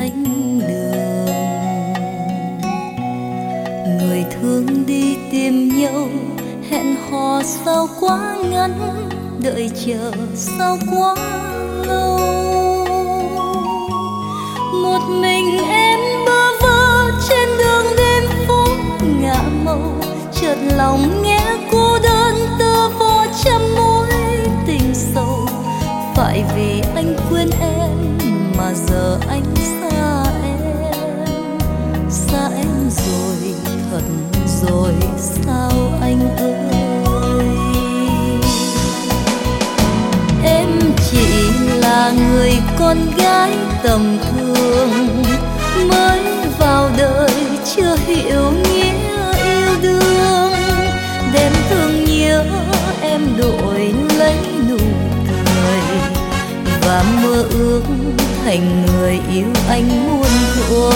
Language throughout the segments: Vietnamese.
thánh đường. Người thương đi tìm nhau, hẹn hò sao quá ngắn, đợi chờ sao quá lâu. Một mình em bơ vơ trên đường đêm phố ngả màu, chợt lòng nghe cô đơn tơ vo trăm mối tình sâu. Phải vì anh quên em mà giờ anh xa em rồi, thật rồi sao anh ơi. Em chỉ là người con gái tầm thường, mới vào đời chưa hiểu nghĩa yêu đương. Đêm thương nhớ em đổi lấy nụ cười, và mơ ước thành người yêu anh muôn thuở.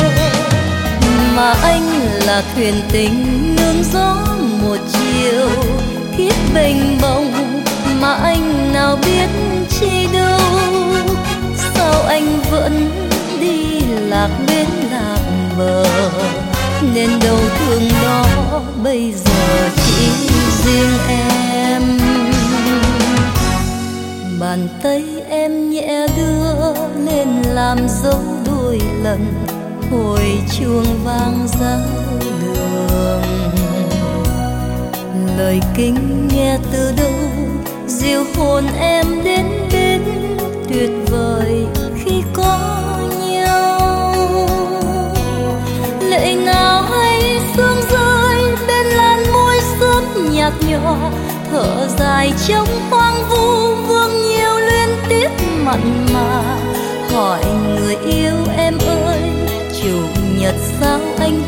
Mà anh là thuyền tình nương gió một chiều, kiếp bềnh bồng mà anh nào biết chi đâu. Sao anh vẫn đi lạc bên lạc bờ, nên đau thương đó bây giờ chỉ riêng em. Bàn tay em nhẹ đưa lên làm dấu đôi lần, hồi chuông vang giao đường. Lời kinh nghe từ đâu dịu hồn em đến bên, tuyệt vời khi có nhau. Lệ nào hay sương rơi bên làn môi xốp nhạt nhòa, thở dài trong hoang vu vương nhiều liên tiếp mặn mà. Hỏi người yêu em ơi, chủ nhật sao anh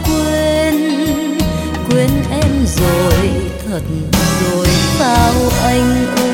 quên em rồi, thật rồi sao anh ơi.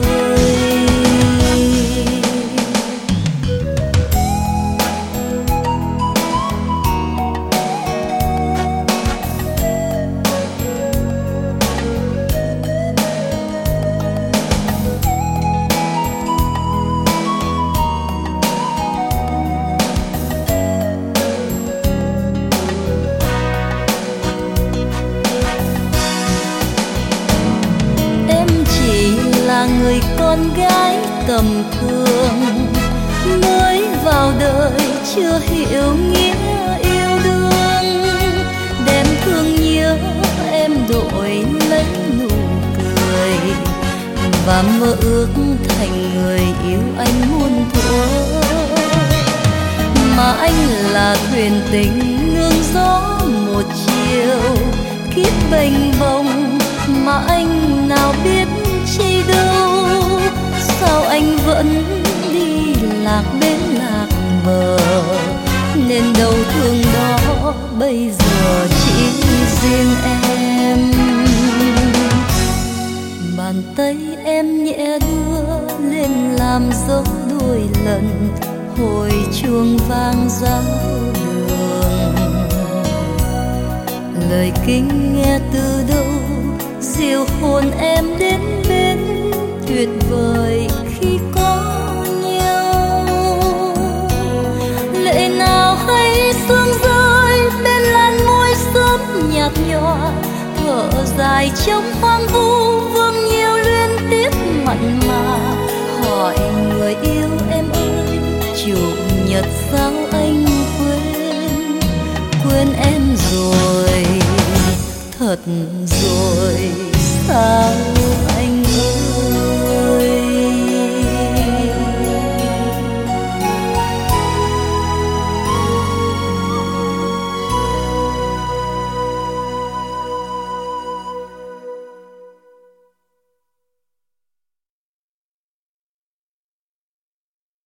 Người con gái tầm thường, mới vào đời chưa hiểu nghĩa yêu đương. Đêm thương nhớ em đổi lấy nụ cười, và mơ ước thành người yêu anh muôn thuở. Mà anh là thuyền tình nương gió một chiều, kiếp bềnh bồng mà anh nào biết chi đâu. Sao anh vẫn đi lạc bên lạc bờ, nên đau thương đó bây giờ chỉ riêng em. Bàn tay em nhẹ đưa lên làm dấu đôi lần, hồi chuông vang giao đường. Lời kinh nghe từ đâu dịu hồn em đến bên, tuyệt vời khi có nhau. Lệ nào hay sương rơi bên làn môi xốp nhạt nhòa, thở dài trong hoang vu vương nhiều liên tiếp mặn mà. Hỏi người yêu em ơi, chủ nhật sao anh quên em rồi, thật